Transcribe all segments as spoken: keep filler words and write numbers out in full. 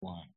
one.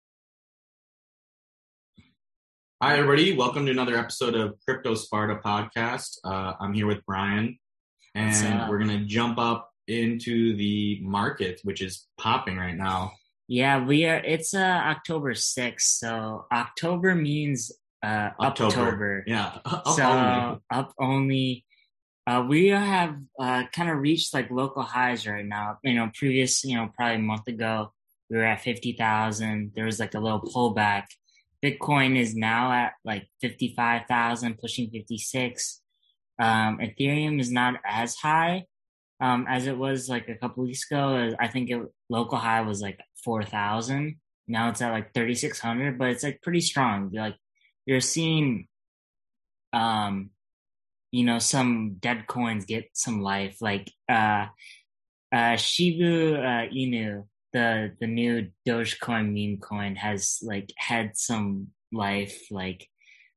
Hi, everybody. Welcome to another episode of Crypto Sparta podcast. Uh, I'm here with Brian, and we're going to jump up into the market, which is popping right now. Yeah, we are. It's uh, October sixth, so October means uh, October. October. Yeah, up so only. up only. Uh, we have uh, kind of reached like local highs right now. You know, previous, you know, probably a month ago, we were at fifty thousand. There was like a little pullback. Bitcoin is now at like fifty-five thousand, pushing fifty-six. Um, Ethereum is not as high um, as it was like a couple weeks ago. I think it, local high was like four thousand. Now it's at like thirty-six hundred, but it's like pretty strong. You're like you're seeing, um, you know, some dead coins get some life. Like uh, uh, Shiba uh, Inu, the the new Dogecoin meme coin, has like had some life. Like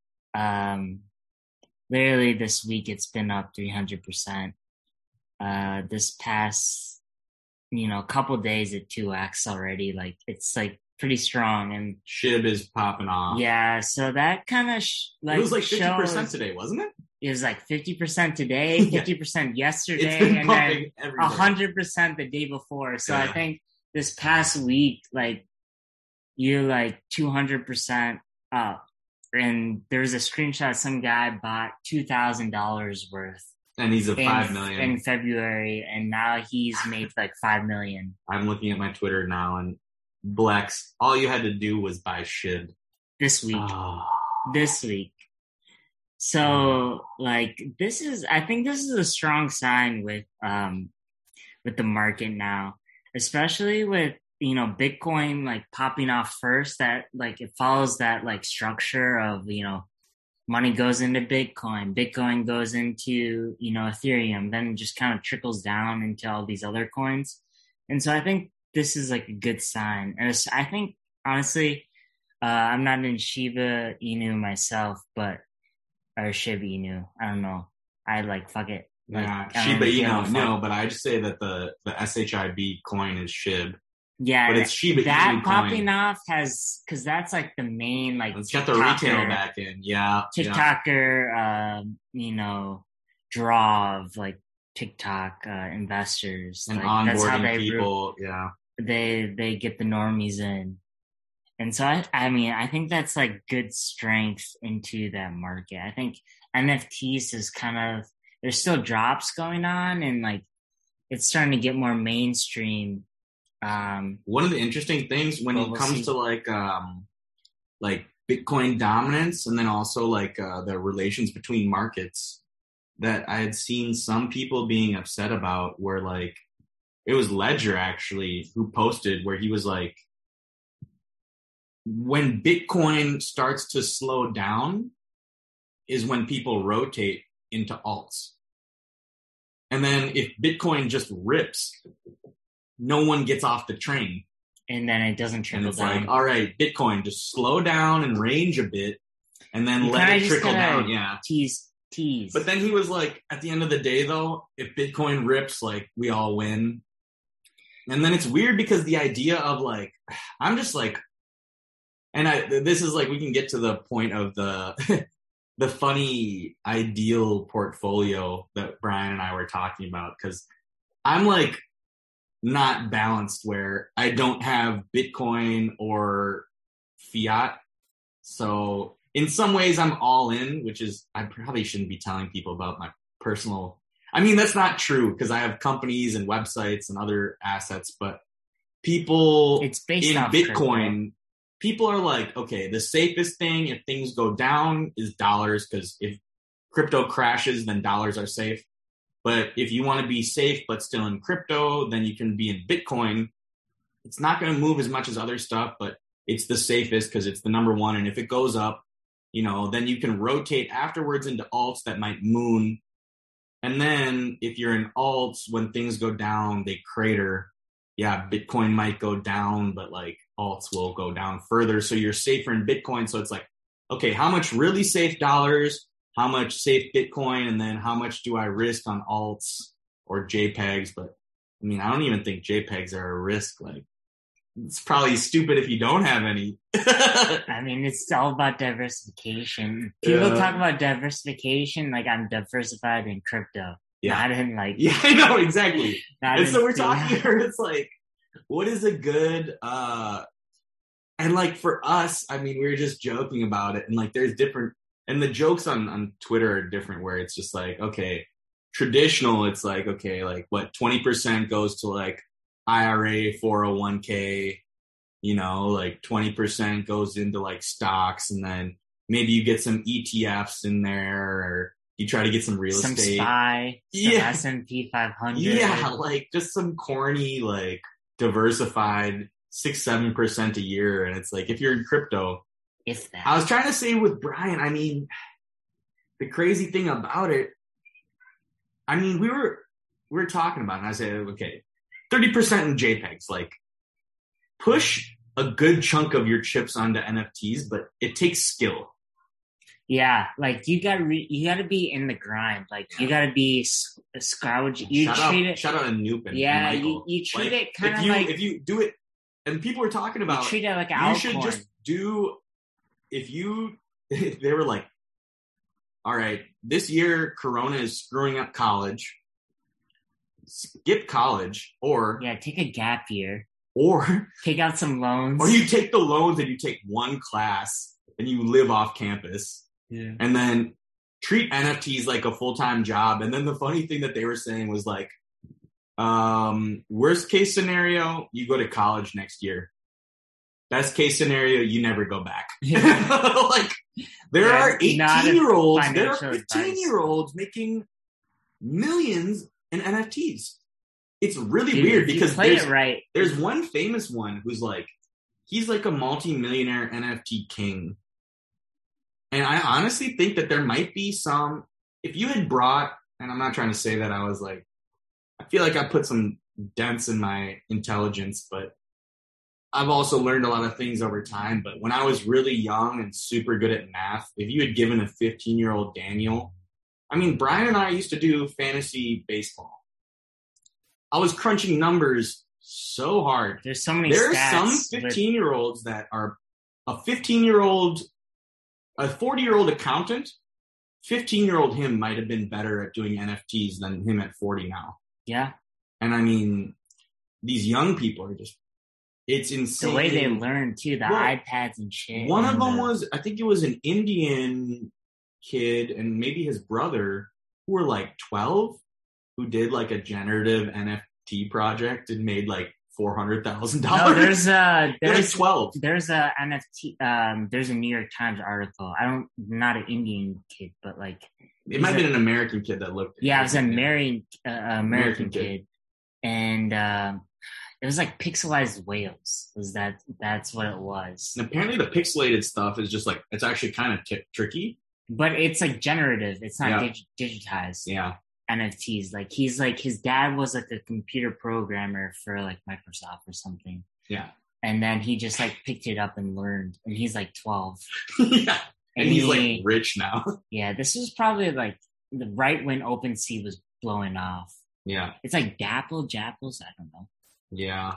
um literally this week it's been up three hundred percent. Uh this past, you know, couple days at two x already. Like it's like pretty strong. And S H I B is popping off. Yeah, so that kind of sh- like it was like fifty percent shows, today, wasn't it? It was like fifty percent today, fifty percent yesterday, and then one hundred percent the day before. So yeah. I think this past week, like, you're like two hundred percent up. And there was a screenshot, some guy bought two thousand dollars worth. And he's at in, five million in February, and now he's made like five million. I'm looking at my Twitter now, and Blex, all you had to do was buy S H I B. This week. Oh. This week. So, like, this is, I think this is a strong sign with, um, with the market now, especially with, you know, Bitcoin, like, popping off first. That, like, it follows that, like, structure of, you know, money goes into Bitcoin, Bitcoin goes into, you know, Ethereum, then it just kind of trickles down into all these other coins. And so I think this is, like, a good sign. And it's, I think, honestly, uh, I'm not in Shiba Inu myself, but or Shiba Inu. I don't know. I like fuck it. Like, yeah, Shiba Inu. No, but I just say that the the S H I B coin is S H I B. Yeah, but it's Shiba that Inu popping coin. off has because that's like the main like. It's got the retail back in. Yeah, TikToker, yeah. Um, you know, draw of like TikTok uh, investors and like, onboarding that's how they people. Re- yeah, they they get the normies in. And so, I, I mean, I think that's like good strength into that market. I think N F Ts is kind of, there's still drops going on and like it's starting to get more mainstream. Um, One of the interesting things when it we'll comes see. to like, um, like Bitcoin dominance and then also like uh, the relations between markets that I had seen some people being upset about were like, it was Ledger actually who posted where he was like, when Bitcoin starts to slow down is when people rotate into alts. And then if Bitcoin just rips, no one gets off the train. And then it doesn't trickle and it's down. Like, all right, Bitcoin, just slow down and range a bit and then you let it trickle down. Yeah. Tease, tease. But then he was like, at the end of the day, though, if Bitcoin rips, like, we all win. And then it's weird because the idea of like, I'm just like, and I, this is like, we can get to the point of the, the funny ideal portfolio that Brian and I were talking about. Cause I'm like not balanced where I don't have Bitcoin or fiat. So in some ways I'm all in, which is, I probably shouldn't be telling people about my personal, I mean, that's not true because I have companies and websites and other assets, but people it's based in off Bitcoin, crypto. People are like, okay, the safest thing if things go down is dollars because if crypto crashes, then dollars are safe. But if you want to be safe but still in crypto, then you can be in Bitcoin. It's not going to move as much as other stuff, but it's the safest because it's the number one. And if it goes up, you know, then you can rotate afterwards into alts that might moon. And then if you're in alts, when things go down, they crater. Yeah, Bitcoin might go down, but like alts will go down further. So you're safer in Bitcoin. So it's like, okay, how much really safe dollars, how much safe Bitcoin, and then how much do I risk on alts or JPEGs? But I mean, I don't even think JPEGs are a risk. Like, it's probably stupid if you don't have any. I mean, it's all about diversification. People Yeah. talk about diversification like I'm diversified in crypto. Yeah. Not in like. Yeah, I know, exactly. not And in so we're fiat. talking here, it's like, what is a good, uh, and like for us, I mean, we were just joking about it. And like, there's different, and the jokes on, on Twitter are different where it's just like, okay, traditional, it's like, okay, like what, twenty percent goes to like I R A, four oh one k, you know, like twenty percent goes into like stocks, and then maybe you get some E T Fs in there, or you try to get some real some estate. SPY, some Yeah. S and P five hundred. Yeah, like just some corny, like diversified six, seven percent a year. And it's like, if you're in crypto, If that. I was trying to say with Brian, I mean, the crazy thing about it, I mean, we were, we were talking about it, and I said, okay, thirty percent in JPEGs, like push a good chunk of your chips onto N F Ts, but it takes skill. Yeah, like you gotta re- you gotta be in the grind. Like you gotta be s- scrounge. You shout treat out, it. shout out to Noop and Yeah, and you, Michael. you treat Like, it kind if of you, like if you do it, and people were talking about, you treat it like an you should altcoin. just do, if you, if they were like, all right, this year Corona is screwing up college, skip college, or, Yeah, take a gap year. or, Take out some loans. or you take the loans and you take one class and you live off campus. Yeah. And then treat N F Ts like a full-time job. And then the funny thing that they were saying was like, um, worst case scenario, you go to college next year. Best case scenario, you never go back. Like, there Yeah, are not a eighteen-year-olds, there are financial advice. fifteen-year-olds making millions in N F Ts. It's really Dude, weird if you because play there's, it right. there's one famous one who's like, he's like a multi-millionaire N F T king. And I honestly think that there might be some, if you had brought, and I'm not trying to say that I was like, I feel like I put some dents in my intelligence, but I've also learned a lot of things over time. But when I was really young and super good at math, if you had given a fifteen-year-old Daniel, I mean, Brian and I used to do fantasy baseball. I was crunching numbers so hard. There's so many There are stats some with- fifteen-year-olds that are a fifteen-year-old, a forty-year-old accountant, fifteen-year-old him might have been better at doing N F Ts than him at forty now. Yeah, And I mean, these young people are just, it's insane. the way they learn too, the Well, iPads and shit. One of and them the- was, I think it was an Indian kid and maybe his brother who were like twelve, who did like a generative N F T project and made like four hundred thousand dollars. No, there's a They're like there's twelve. there's a N F T. Um, there's a New York Times article. I don't, not an Indian kid, but like It might have he's been a- an American kid that looked. yeah, it was an Yeah. American uh, American American kid. kid, and um, it was like pixelized whales. Was that that's what it was? And apparently, the pixelated stuff is just like, it's actually kind of t- tricky. But it's like generative. It's not Yeah. dig- digitized. Yeah. N F Ts. Like he's like his dad was like a computer programmer for like Microsoft or something. Yeah. And then he just like picked it up and learned. And he's like twelve. Yeah. And, And he's he- like rich now. Yeah, this was probably like the right when OpenSea was blowing off. Yeah. It's like Dapple, Japples, I don't know. Yeah.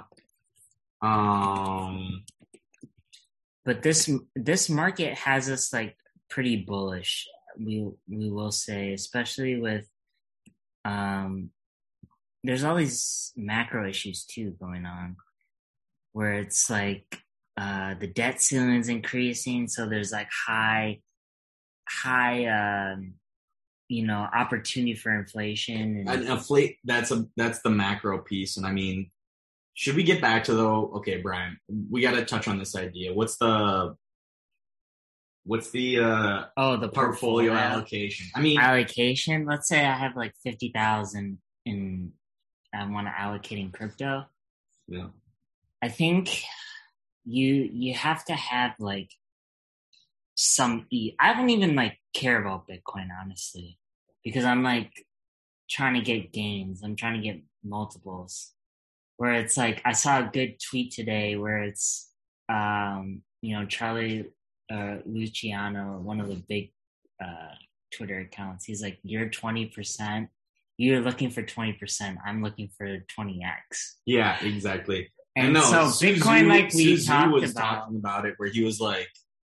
Um. But this this market has us like pretty bullish. We we will say, especially with um, there's all these macro issues too going on, where it's like uh, the debt ceiling's increasing, so there's like high high um, you know opportunity for inflation and And inflate. That's a that's the macro piece. And I mean, should we get back to though? Okay, Brian, we got to touch on this idea. What's the what's the uh, oh the portfolio portfolio allocation? I mean, allocation. Let's say I have like fifty thousand in I want to allocate in crypto. yeah. I think you you have to have like some e. I don't even like care about Bitcoin honestly, because I'm like trying to get gains. I'm trying to get multiples. Where it's like I saw a good tweet today where it's um you know Charlie uh, Luciano, one of the big uh, Twitter accounts. He's like, you're twenty percent. You're looking for twenty percent. I'm looking for twenty x. Yeah, exactly. And I know. so Suzu, Bitcoin, like we Suzu talked was about, talking about it, where he was like,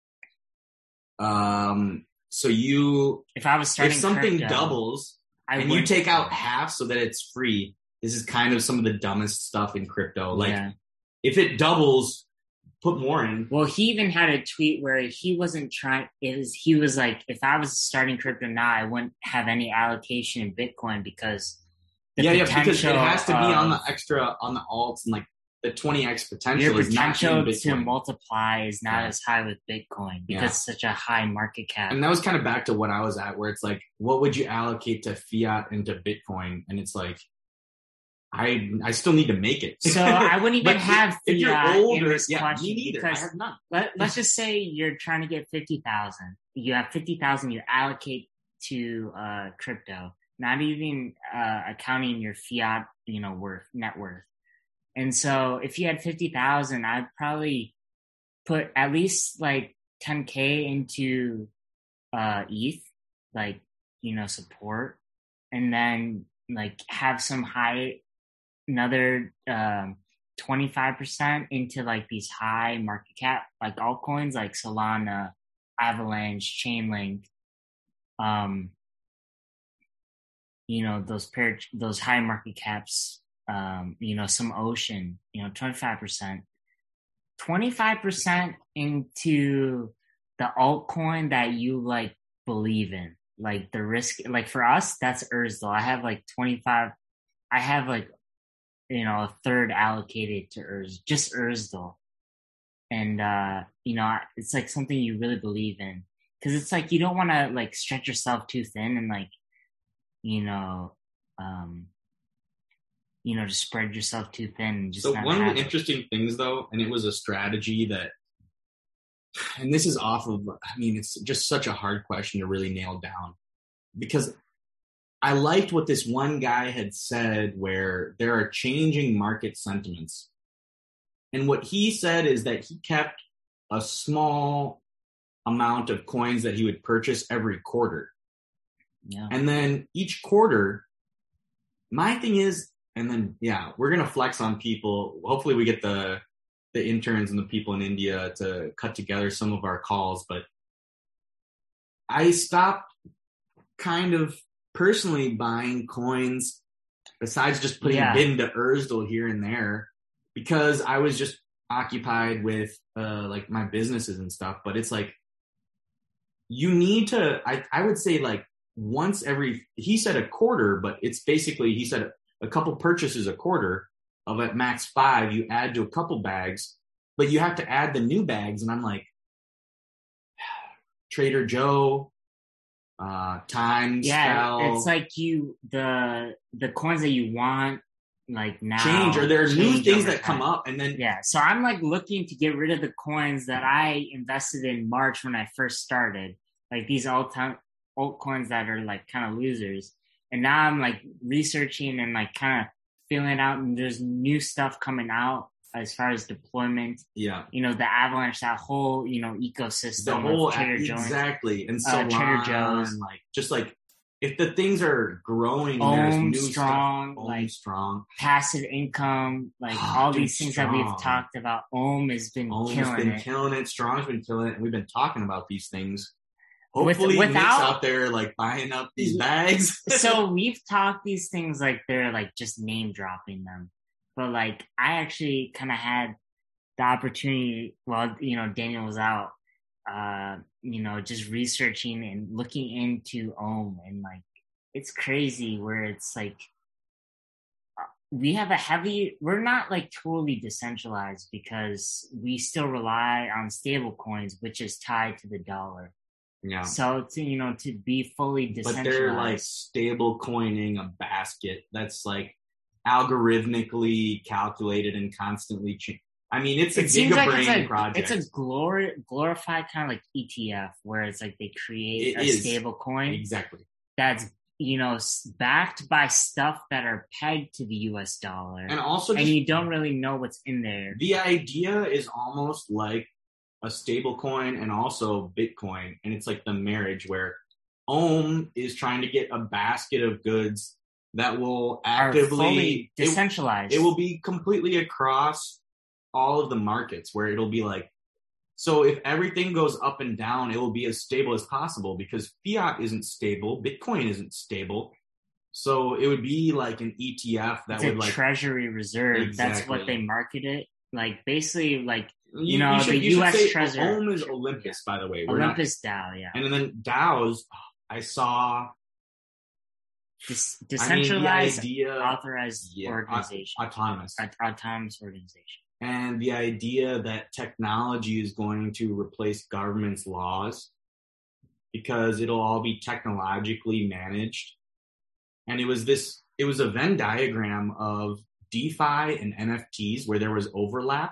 um, so you, if I was starting if something crypto, doubles I and you wouldn't take do out it. half so that it's free, this is kind of some of the dumbest stuff in crypto. Like, Yeah. if it doubles, put more in. Well, he even had a tweet where he wasn't trying. It was he was like, if I was starting crypto now, I wouldn't have any allocation in Bitcoin because the yeah, yeah, potential because it has to be on the of- extra on the alts, and like the twenty x potential your is not in potential to Bitcoin. multiply is not Yeah. as high with Bitcoin because Yeah. it's such a high market cap. And that was kind of back to what I was at, where it's like, what would you allocate to fiat and to Bitcoin? And it's like, I I still need to make it. So I wouldn't even But have if, if you're fiat older, in this yeah, question me neither. because I have none. let, let's just say you're trying to get fifty thousand. You have fifty thousand you allocate to uh, crypto, not even uh, accounting your fiat, you know, worth, net worth. And so if you had fifty thousand, I'd probably put at least like ten K into uh, E T H, like, you know, support, and then like have some high, another um, twenty-five percent into like these high market cap, like altcoins like Solana, Avalanche, Chainlink, um, you know, those pair, those high market caps, um, you know, some Ocean, you know, twenty-five percent, twenty-five percent into the altcoin that you like believe in, like the risk, like for us, that's Urzdal. I have like twenty-five, I have like, you know, a third allocated to Urz, just Urzdal. And, uh, you know, it's like something you really believe in. Cause it's like, you don't want to like stretch yourself too thin and like, you know, um, you know, just spread yourself too thin. And just So not one of have the it. interesting things, though, and it was a strategy that, and this is off of, I mean, it's just such a hard question to really nail down, because I liked what this one guy had said, where there are changing market sentiments. And what he said is that he kept a small amount of coins that he would purchase every quarter. Yeah. And then each quarter, my thing is, and then, yeah, we're going to flex on people. Hopefully we get the the interns and the people in India to cut together some of our calls. But I stopped kind of personally buying coins besides just putting Yeah. a bid into Urzdal here and there, because I was just occupied with uh, like my businesses and stuff. But it's like, you need to, I, I would say like once every, he said a quarter, but it's basically, he said a couple purchases a quarter of at max five, you add to a couple bags, but you have to add the new bags. And I'm like, Trader Joe, uh, Time, Yeah. Spell, It's like you, the, the coins that you want, like now change, or there are new change things over that come time. up. And then, Yeah. So I'm like looking to get rid of the coins that I invested in March when I first started, like these alt altcoins that are like kind of losers. And now I'm like researching and like kind of feeling it out, and there's new stuff coming out as far as deployment. yeah, You know, the Avalanche, that whole, you know, ecosystem the whole, of Trader Joe's. exactly. And uh, so Trader Joe's. and like, just like, if the things are growing and there's Ohm new Strong, stuff, Ohm like Strong, passive income, like Oh, all dude, these things that we've Strong. talked about. Ohm has been Ohm's killing been it. killing it, Strong's been killing it, and we've been talking about these things. With- Hopefully, Nick's without- out there like buying up these bags. So we've talked these things like they're like just name dropping them, but like I actually kind of had the opportunity while, you know, Daniel was out, uh, you know, just researching and looking into Ohm, and like it's crazy where it's like we have a heavy, we're not like totally decentralized because we still rely on stable coins, which is tied to the dollar. Yeah, So to, you know, to be fully but decentralized. they're like stable coining a basket that's like algorithmically calculated and constantly changed. I mean, it's a it seems like gigabrain it's a, project. it's a glori- glorified kind of like E T F where it's like they create It a is. stable coin Exactly. that's, you know, s- backed by stuff that are pegged to the U S dollar. And also, And just, you don't really know what's in there. the idea is almost like a stable coin and also Bitcoin. And it's like the marriage where Ohm is trying to get a basket of goods that will Are actively, fully it, decentralized. it will be completely across all of the markets where it'll be like, so if everything goes up and down, it will be as stable as possible because fiat isn't stable, Bitcoin isn't stable. So it would be like an E T F that it's would a like treasury reserve. Exactly. That's what they market it. Like basically, like you, you know, you should, the you U S should say treasury. O M is Olympus, by the way. We're Olympus not, DAO, yeah. And then DAOs, I saw This decentralized, I mean, idea, authorized yeah, organization, autonomous, autonomous organization. And the idea that technology is going to replace government's laws because it'll all be technologically managed. And it was this, it was a Venn diagram of DeFi and N F Ts where there was overlap.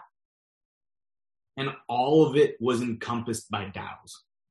And all of it was encompassed by DAOs.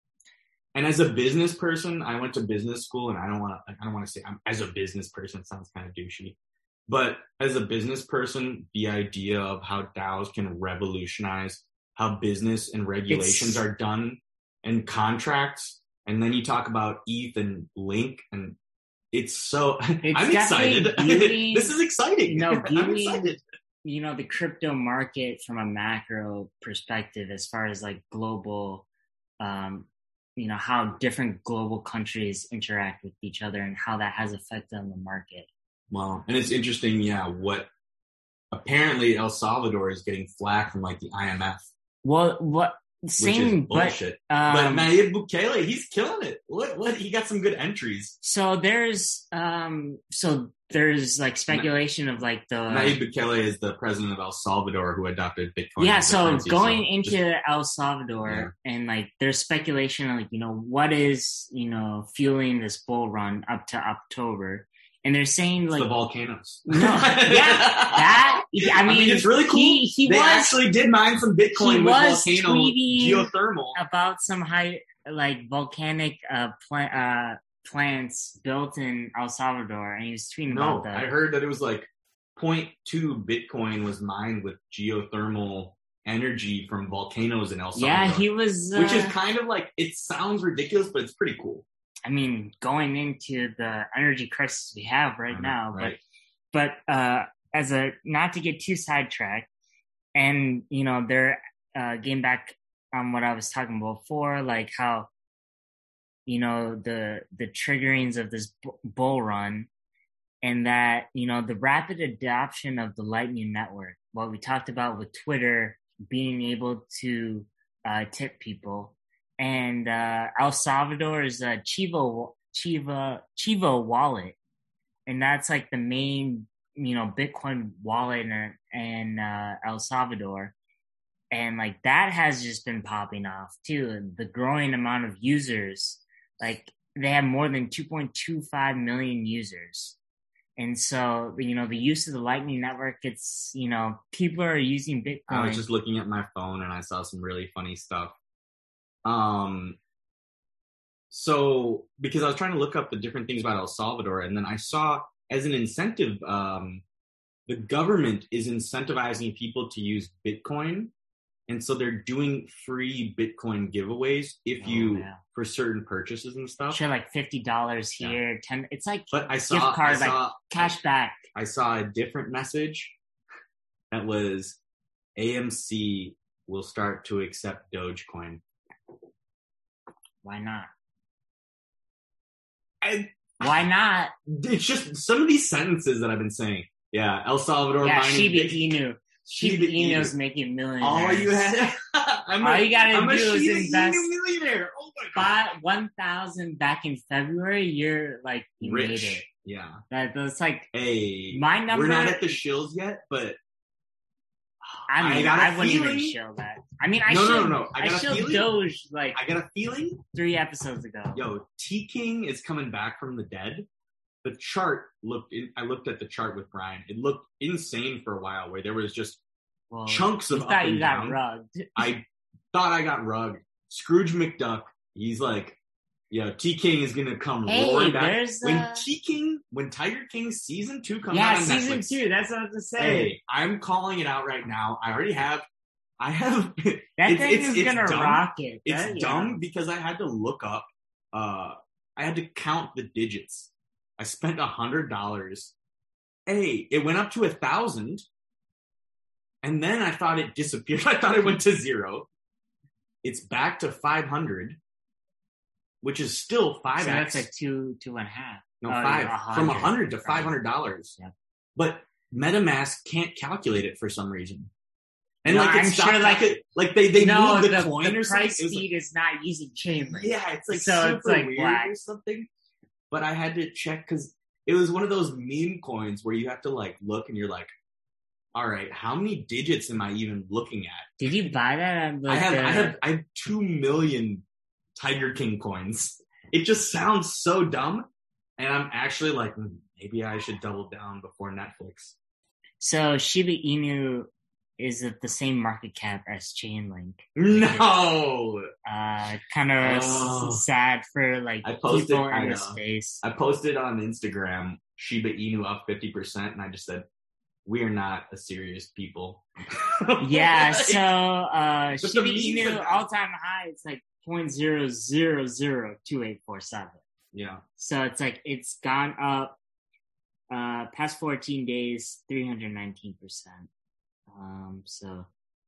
And as a business person, I went to business school, and I don't want to, I don't want to say I'm as a business person, it sounds kind of douchey. But as a business person, the idea of how DAOs can revolutionize how business and regulations it's, are done and contracts. And then you talk about E T H and Link, and it's so, it's I'm excited. Viewing, this is exciting. No, viewing, I'm excited. You know, the crypto market from a macro perspective, as far as like global, um, you know, how different global countries interact with each other and how that has effect on the market. Well, and it's interesting, yeah, what apparently El Salvador is getting flack from like the I M F. Well, what same bullshit. But, um, but Nayib Bukele, he's killing it. What what he got some good entries. So there's um so there's like speculation of like the Nayib Bukele is the president of El Salvador who adopted Bitcoin. Yeah, so currency, going so into just, El Salvador yeah. and like there's speculation like, you know, what is, you know, fueling this bull run up to October. And they're saying like it's the volcanoes. No, yeah, that I mean, I mean it's really cool. He, he they was, actually did mine some Bitcoin he with was volcano geothermal about some high like volcanic uh, plant uh plants built in El Salvador, and he was tweeting no, about that. I heard that it was like zero point two Bitcoin was mined with geothermal energy from volcanoes in El Salvador. Yeah, he was, uh, which is kind of like it sounds ridiculous, but it's pretty cool. I mean, going into the energy crisis we have right know, now, right. but but uh, as a not to get too sidetracked, and you know, they're uh, getting back on what I was talking about before, like how you know the the triggerings of this bull run, and that you know the rapid adoption of the Lightning Network. What we talked about with Twitter being able to uh, tip people. And uh, El Salvador is a Chivo Chiva Chivo wallet, and that's like the main, you know, Bitcoin wallet in, in uh, El Salvador, and like that has just been popping off too. The growing amount of users, like they have more than two point two five million users, and so you know the use of the Lightning Network, it's you know people are using Bitcoin. I was just looking at my phone and I saw some really funny stuff. Um, so because I was trying to look up the different things about El Salvador, and then I saw as an incentive, um, the government is incentivizing people to use Bitcoin. And so they're doing free Bitcoin giveaways if you, oh, yeah. for certain purchases and stuff. Sure, like fifty dollars here, yeah. ten, it's like but I saw, gift card, I saw, like cash back. I saw a different message that was A M C will start to accept Dogecoin. Why not? I, Why not? It's just some of these sentences that I've been saying. Yeah, El Salvador. Yeah, Shiba Inu. Shiba Inu's making millions. All you had, I'm all a, you gotta I'm do is Shiba invest. Inu millionaire. Oh my god! One thousand back in February. You're like you rich. Made it. Yeah, that, that's like hey. My number. We're not at the shills yet, but. I mean, I, I wouldn't feeling. even show that. I mean, I no, showed, no, no, no. I, got I a showed feeling. Doge like I got a feeling three episodes ago. Yo, T King is coming back from the dead. The chart looked. I looked at the chart with Brian. It looked insane for a while, where there was just well, chunks of you up thought and you down. got rugged. I thought I got rugged. Scrooge McDuck. He's like, yo, T King is gonna come hey, roaring back. A... When T King, when Tiger King season two comes yeah, out on season Netflix, two. That's what I was to say. Hey, I'm calling it out right now. I already have. I have. That it's, thing it's, is it's gonna dumb. rock it. It's that, dumb yeah. because I had to look up. Uh, I had to count the digits. I spent a hundred dollars. Hey, it went up to a thousand. And then I thought it disappeared. I thought it went to zero. It's back to five hundred, which is still five X. So that's like two, two and a half. No, oh, five. one From one hundred to five hundred dollars. Yeah. But MetaMask can't calculate it for some reason. And no, like, I'm sure like, it, like they, they no, move the, the coin the or something. price speed like, is not using Chainlink. Yeah, it's like so super it's like weird black. or something. But I had to check because it was one of those meme coins where you have to like look and you're like, all right, how many digits am I even looking at? Did you buy that? Like I have, the... I have, I have two million Tiger King coins. It just sounds so dumb, and I'm actually like, mm, maybe I should double down before Netflix. So Shiba Inu is at the same market cap as Chainlink. No, uh, kind of oh. s- sad for like I posted, people in the space. I posted on Instagram Shiba Inu up fifty percent, and I just said, we are not a serious people. Yeah, so uh, Shiba Inu all-time high, it's like zero point zero zero zero two eight four seven. Yeah. So it's like, it's gone up uh, past fourteen days, three hundred nineteen percent. Um, so,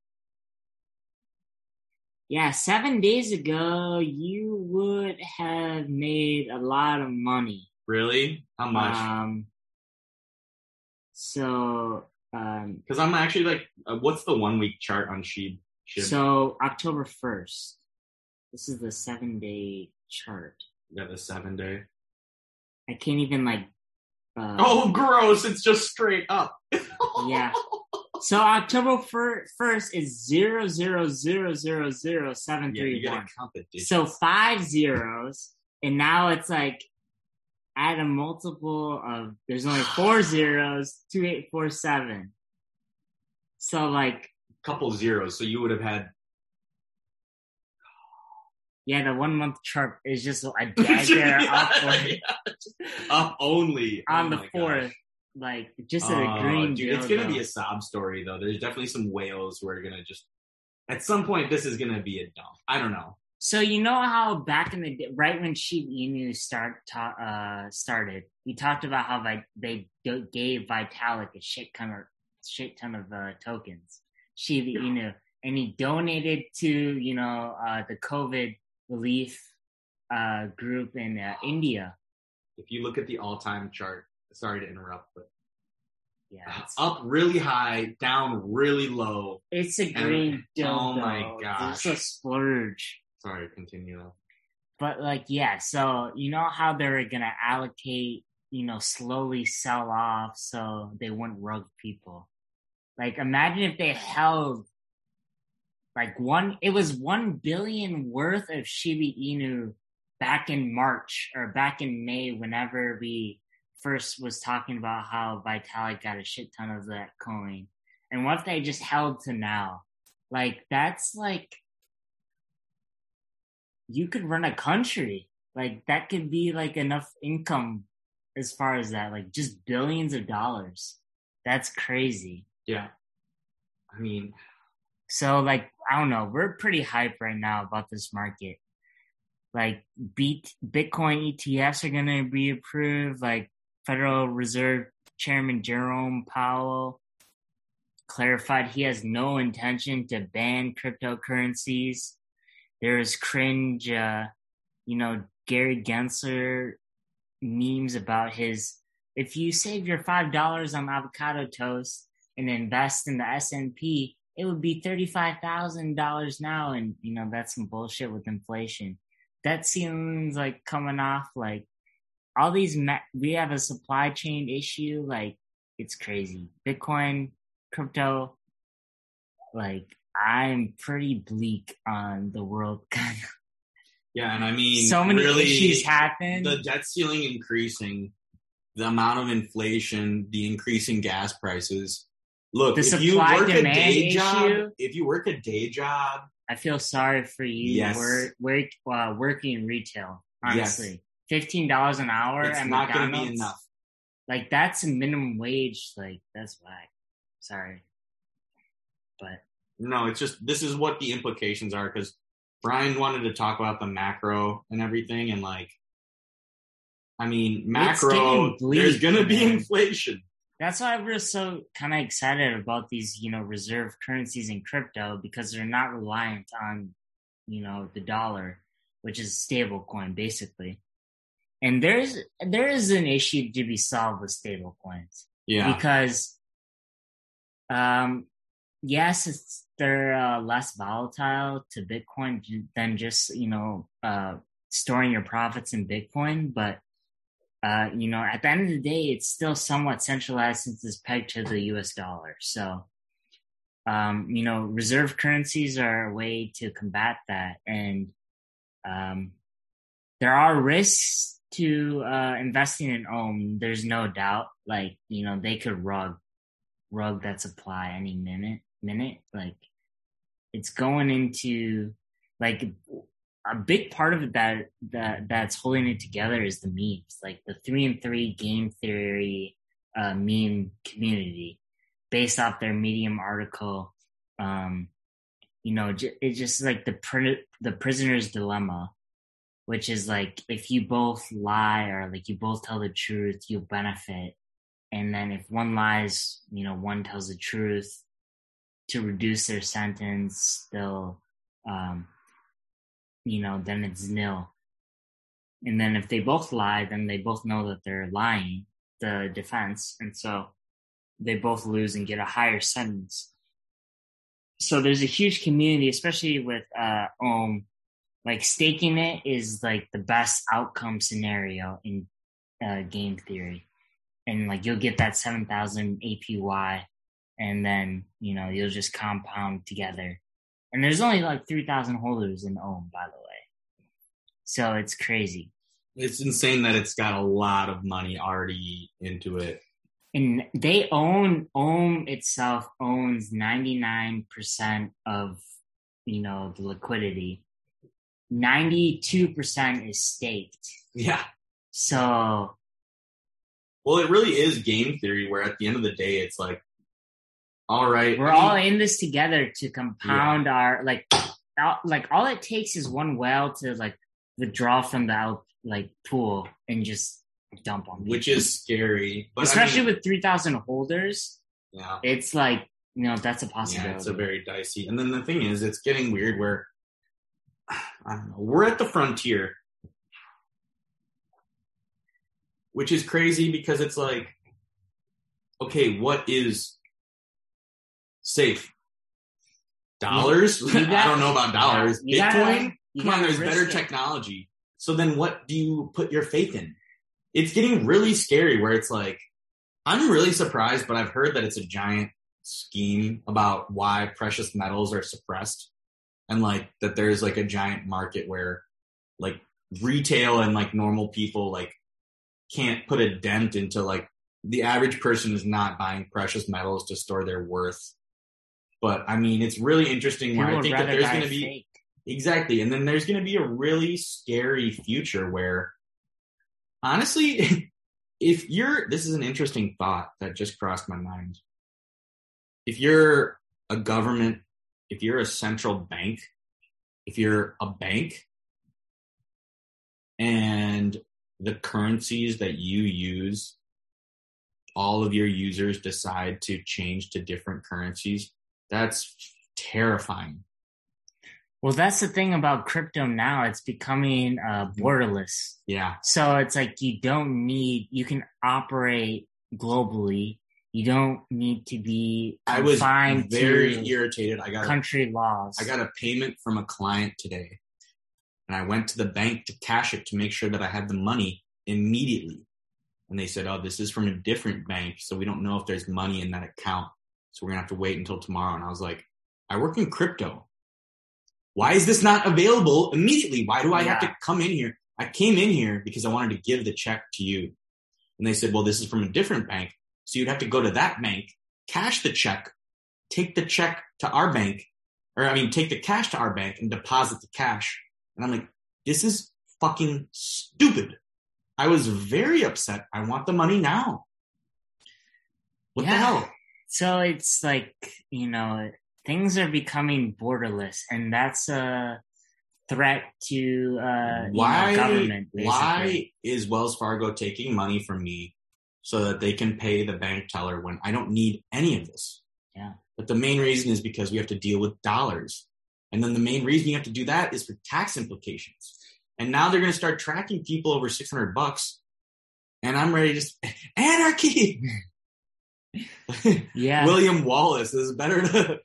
yeah, seven days ago, you would have made a lot of money. Really? How much? Um, So, um, because I'm actually like, uh, what's the one week chart on Sheeb? Shib? So October first, this is the seven day chart. Yeah, the seven day. I can't even like. Uh, oh, gross! It's just straight up. Yeah. So October first is zero zero zero zero zero seven three one. So five zeros, and now it's like. Add a multiple of, there's only four zeros, two eight four seven. So like. Couple zeros, so you would have had. Yeah, the one month chart is just a dagger yeah, up, yeah. Up only. On oh the fourth. Gosh. Like, just a uh, green dude, it's going to be a sob story, though. There's definitely some whales who are going to just. At some point, this is going to be a dump. I don't know. So you know how back in the day, right when Shiba Inu start ta- uh, started, we talked about how vi- they d- gave Vitalik a shit ton of shit ton of uh, tokens, Shiba yeah. Inu, and he donated to you know uh, the COVID relief uh, group in uh, India. If you look at the all-time chart, sorry to interrupt, but yeah, it's up really high, down really low. It's a green dildo. Oh my gosh, it's a splurge. Sorry, continue though. But like, yeah, so you know how they're gonna allocate, you know, slowly sell off so they wouldn't rug people. Like, imagine if they held like one, it was one billion worth of Shiba Inu back in March or back in May, whenever we first was talking about how Vitalik got a shit ton of that coin. And what if they just held to now? Like, that's like, you could run a country. Like, that could be like enough income as far as that, like just billions of dollars. That's crazy. Yeah. I mean, so like, I don't know. We're pretty hyped right now about this market. Like, beat Bitcoin E T Fs are going to be approved. Like, Federal Reserve Chairman Jerome Powell clarified he has no intention to ban cryptocurrencies. There is cringe, uh, you know, Gary Gensler memes about his, if you save your five dollars on avocado toast and invest in the S and P, it would be thirty-five thousand dollars now. And, you know, that's some bullshit with inflation. That seems like coming off like all these, ma- we have a supply chain issue. Like, it's crazy. Bitcoin, crypto, like, I'm pretty bleak on the world. Yeah, and I mean, so many really, issues happen. The debt ceiling increasing, the amount of inflation, the increasing gas prices. Look, the if you work a day issue, job, if you work a day job, I feel sorry for you. Yes. Work, work uh, working in retail. Honestly, yes. fifteen dollars an hour. It's at not going McDonald's, to be enough. Like, that's a minimum wage. Like, that's whack. Sorry, but. No, it's just, this is what the implications are, because Brian wanted to talk about the macro and everything, and like, I mean, macro, bleak, there's going to be man. inflation. That's why we're so kind of excited about these, you know, reserve currencies in crypto because they're not reliant on, you know, the dollar, which is a stable coin basically. And there's there is an issue to be solved with stable coins. Yeah. Because um yes, it's they're uh, less volatile to Bitcoin than just, you know, uh storing your profits in Bitcoin, but uh, you know, at the end of the day, it's still somewhat centralized since it's pegged to the U S dollar. So, um, you know, reserve currencies are a way to combat that. And um, there are risks to uh, investing in Ohm. There's no doubt. Like, you know, they could rug rug that supply any minute. Minute, like it's going into like. A big part of it that, that that's holding it together is the memes, like the three and three game theory uh, meme community, based off their Medium article. Um, you know, j- it's just like the pr- the prisoner's dilemma, which is like if you both lie or like you both tell the truth, you'll benefit, and then if one lies, you know, one tells the truth to reduce their sentence, they'll. Um, you know, then it's nil. And then if they both lie, then they both know that they're lying, the defense. And so they both lose and get a higher sentence. So there's a huge community, especially with uh, Ohm. Like staking it is like the best outcome scenario in uh, game theory. And like you'll get that seven thousand A P Y and then, you know, you'll just compound together. And there's only like three thousand holders in Ohm, by the way. So it's crazy. It's insane that it's got a lot of money already into it. And they own, Ohm itself owns ninety-nine percent of, you know, the liquidity. ninety-two percent is staked. Yeah. So. Well, it really is game theory where at the end of the day, it's like, all right. We're I mean, all in this together to compound yeah. our, like, all, like all it takes is one whale to like withdraw from the out, like pool and just dump on me. Which is scary. But especially I mean, with three thousand holders. Yeah. It's like, you know, that's a possibility. Yeah, it's a very dicey. And then the thing is, it's getting weird where, I don't know, we're at the frontier. Which is crazy because it's like, okay, what is safe? Dollars? You, you got, I don't know about dollars. Yeah, Bitcoin? gotta, Come on, there's better it. technology. So then what do you put your faith in? It's getting really scary where it's like, I'm really surprised, but I've heard that it's a giant scheme about why precious metals are suppressed. And like that there's like a giant market where like retail and like normal people like can't put a dent into like the average person is not buying precious metals to store their worth. But I mean, it's really interesting where I think that there's going to be fake. Exactly. And then there's going to be a really scary future where honestly, if you're, this is an interesting thought that just crossed my mind. If you're a government, if you're a central bank, if you're a bank and the currencies that you use, all of your users decide to change to different currencies, that's terrifying. Well, that's the thing about crypto now. It's becoming uh, borderless. Yeah. So it's like you don't need, you can operate globally. You don't need to be confined I was very to irritated. I got country a, laws. I got a payment from a client today, and I went to the bank to cash it to make sure that I had the money immediately. And they said, oh, this is from a different bank, so we don't know if there's money in that account. So we're going to have to wait until tomorrow. And I was like, I work in crypto. Why is this not available immediately? Why do I yeah. have to come in here? I came in here because I wanted to give the check to you. And they said, well, this is from a different bank. So you'd have to go to that bank, cash the check, take the check to our bank, or I mean, take the cash to our bank and deposit the cash. And I'm like, this is fucking stupid. I was very upset. I want the money now. What yeah. the hell? So it's like, you know, things are becoming borderless, and that's a threat to uh, why, you know, government. Basically. Why is Wells Fargo taking money from me so that they can pay the bank teller when I don't need any of this. Yeah. But the main reason is because we have to deal with dollars. And then the main reason you have to do that is for tax implications. And now they're going to start tracking people over six hundred bucks. And I'm ready to just, anarchy! Yeah. William Wallace is better to...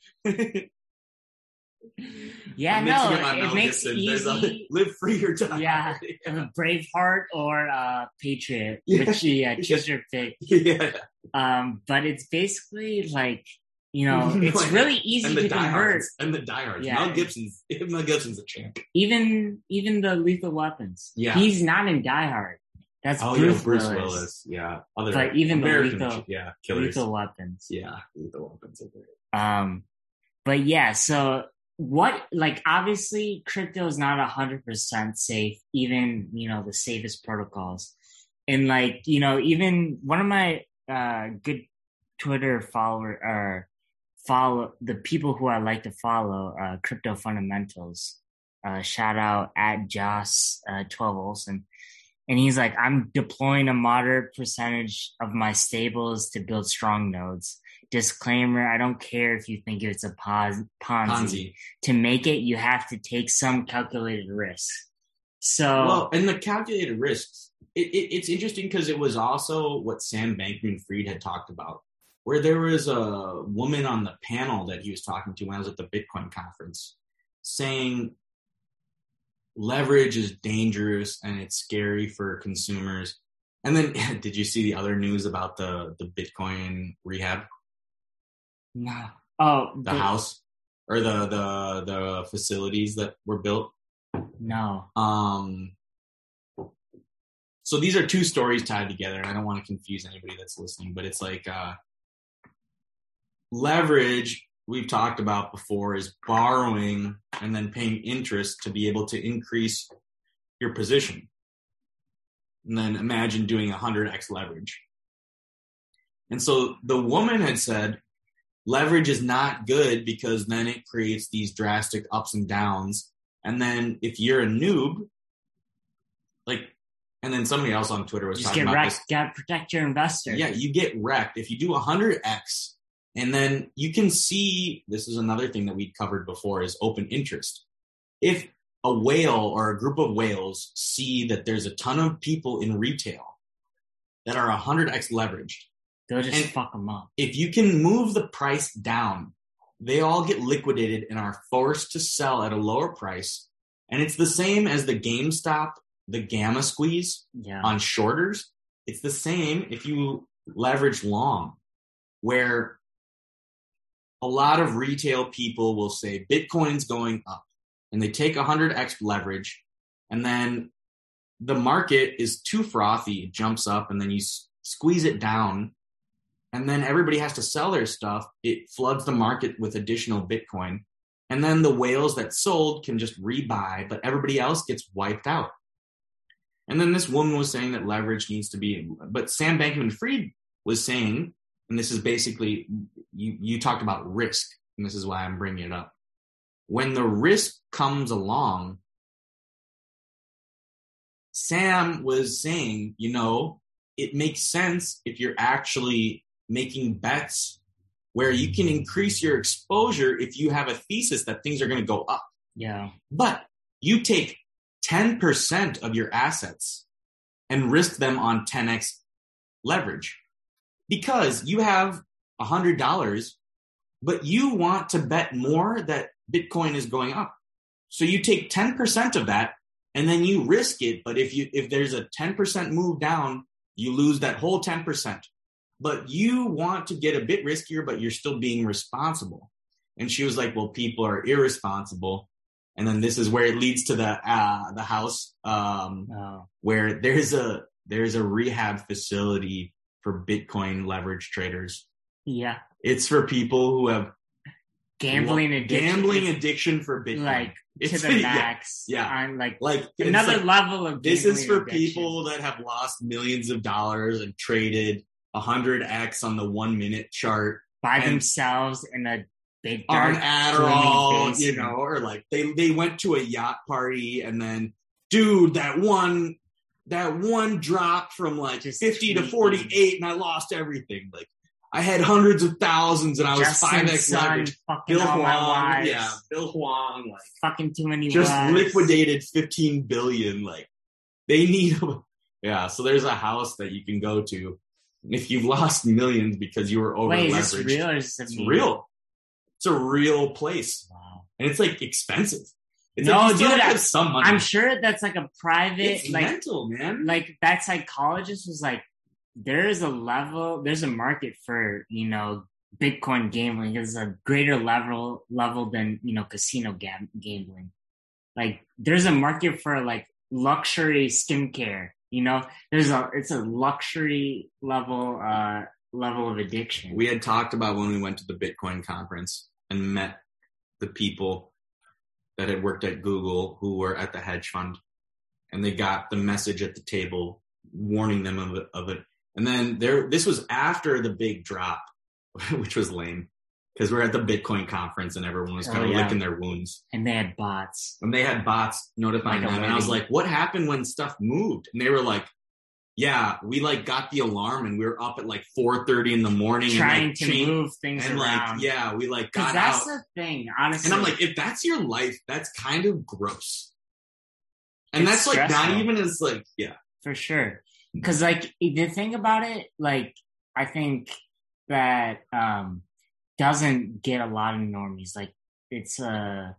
Yeah, I'm no, mixing up my it makes it Gibson. There's easy. A, live free or die. Yeah, Yeah. Braveheart or uh, Patriot, Yeah. which yeah, choose your pick. Yeah. Um, but it's basically like, you know, it's Like, really easy and the to convert. diehards. And the diehards. Yeah. Mel Gibson's, Mel Gibson's a champ. Even even the Lethal Weapons. Yeah. He's not in Die Hard. That's Oh, Bruce, yeah, Bruce Willis. Willis. Yeah. Other But even the American, lethal- yeah, killers. Lethal Weapons. Yeah, lethal weapons are great. Um, but yeah, so what, like, obviously crypto is not a hundred percent safe, even, you know, the safest protocols. And like, you know, even one of my, uh, good Twitter follower or follow the people who I like to follow, uh, crypto fundamentals, uh, shout out at Joss, uh, twelve Olson. And he's like, I'm deploying a moderate percentage of my stables to build strong nodes. Disclaimer, I don't care if you think it's a pos- Ponzi. Ponzi. To make it, you have to take some calculated risks. So, Well, and the calculated risks, it, it, it's interesting because it was also what Sam Bankman-Fried had talked about, where there was a woman on the panel that he was talking to when I was at the Bitcoin conference saying leverage is dangerous and it's scary for consumers. And then did you see the other news about the, the Bitcoin rehab? no. Oh, The house or the, the, the facilities that were built? No. Um, so these are two stories tied together, and I don't want to confuse anybody that's listening, but it's like uh, leverage, we've talked about before, is borrowing and then paying interest to be able to increase your position. And then imagine doing one hundred x leverage. And so the woman had said, leverage is not good because then it creates these drastic ups and downs. And then if you're a noob, like, and then somebody else on Twitter was Just talking get about wrecked. this. Gotta protect your investor. Yeah, you get wrecked. If you do one hundred x, and then you can see, this is another thing that we covered before, is open interest. If a whale or a group of whales see that there's a ton of people in retail that are one hundred x leveraged, They'll just And- fuck them up. if you can move the price down, they all get liquidated and are forced to sell at a lower price. And it's the same as the GameStop, the gamma squeeze Yeah. on shorters. It's the same if you leverage long, where a lot of retail people will say Bitcoin's going up, and they take one hundred x leverage, and then the market is too frothy, it jumps up, and then you s- squeeze it down, and then everybody has to sell their stuff. It floods the market with additional Bitcoin, and then the whales that sold can just rebuy, but everybody else gets wiped out. And then this woman was saying that leverage needs to be, but Sam Bankman-Fried was saying, and this is basically, you, you talked about risk, and this is why I'm bringing it up. When the risk comes along, Sam was saying, you know, it makes sense if you're actually making bets where you can increase your exposure if you have a thesis that things are going to go up. Yeah. But you take ten percent of your assets and risk them on ten x leverage because you have one hundred dollars, but you want to bet more that Bitcoin is going up. So you take ten percent of that and then you risk it. But if you if there's a ten percent move down, you lose that whole ten percent. But you want to get a bit riskier, but you're still being responsible. And she was like, well, people are irresponsible. And then this is where it leads to the uh, the house um, Oh. where there's a there's a rehab facility for Bitcoin leverage traders. Yeah. It's for people who have Gambling addiction. gambling is, addiction for Bitcoin. like It's- to the yeah, max. yeah. On like like it's another like, level of this is gambling for addiction. people that have lost millions of dollars and traded one hundred x on the one minute chart by and- themselves in a big on dark Adderall, gloomy you basement. know, or like they, they went to a yacht party and then, dude, that one that one drop from like Just fifty to tweaking. forty-eight and I lost everything. Like I had hundreds of thousands and I was Justin five X Sun, leverage. fucking Bill all my Huang, wives. yeah, Bill Huang, like Fucking too many just wives. liquidated fifteen billion. Like they need, yeah. So there's a house that you can go to if you've lost millions because you were over Wait, leveraged. is this real or is this a It's meme? real. It's a real place, Wow. and it's like expensive. It's No, like you still dude, have to I- have some money. I'm sure that's like a private, it's like, mental, man. like that psychologist was like, there is a level, there's a market for, you know, Bitcoin gambling. It's a greater level level than, you know, casino gam- gambling. Like there's a market for like luxury skincare, you know, there's a, it's a luxury level, uh, level of addiction. We had talked about when we went to the Bitcoin conference and met the people that had worked at Google who were at the hedge fund, and they got the message at the table warning them of it. Of it. And then there, this was after the big drop, which was lame because we're at the Bitcoin conference and everyone was kind Oh, of yeah. licking their wounds. and they had bots. And they had bots notifying Like a them. And I was wedding. like, what happened when stuff moved? And they were like, yeah, we like got the alarm and we were up at like four thirty in the morning Trying and like to change- move things and around. like, yeah, we like Because got that's out. the thing, honestly. And I'm like, if that's your life, that's kind of gross. And It's that's like not stressful. even as like, yeah. For sure. Because, like, the thing about it, like, I think that um doesn't get a lot of normies. Like, it's a,